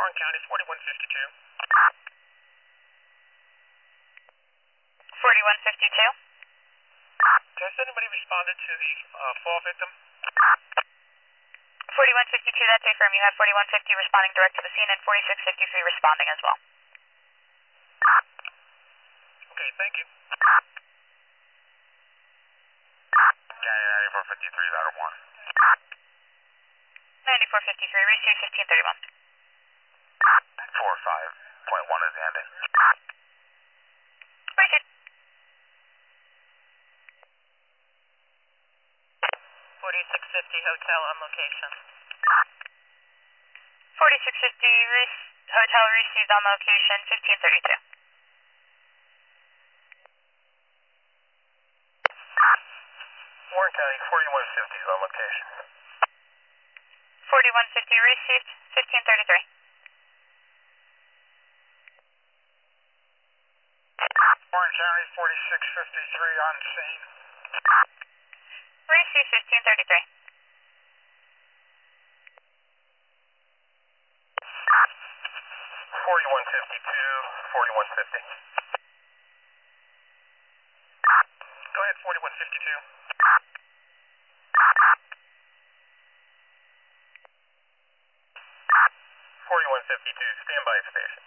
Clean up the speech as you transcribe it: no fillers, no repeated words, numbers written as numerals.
Orange County, 4152. 4152. Has anybody responded to the fall victim? 4152, that's affirm. You have 4150 responding direct to the scene and 4653 responding as well. Okay, thank you. County 9453, ladder 1. 9453, receive 1531. 45.1 is the ending. Received. 4650 hotel on location. 4650 hotel received on location 1532. Warren County, 4150 is on location. 4150 received 1533. Orange County, 4653 on scene. Received 1533. 4152, 4150. Go ahead, 4152. 4152, stand by station.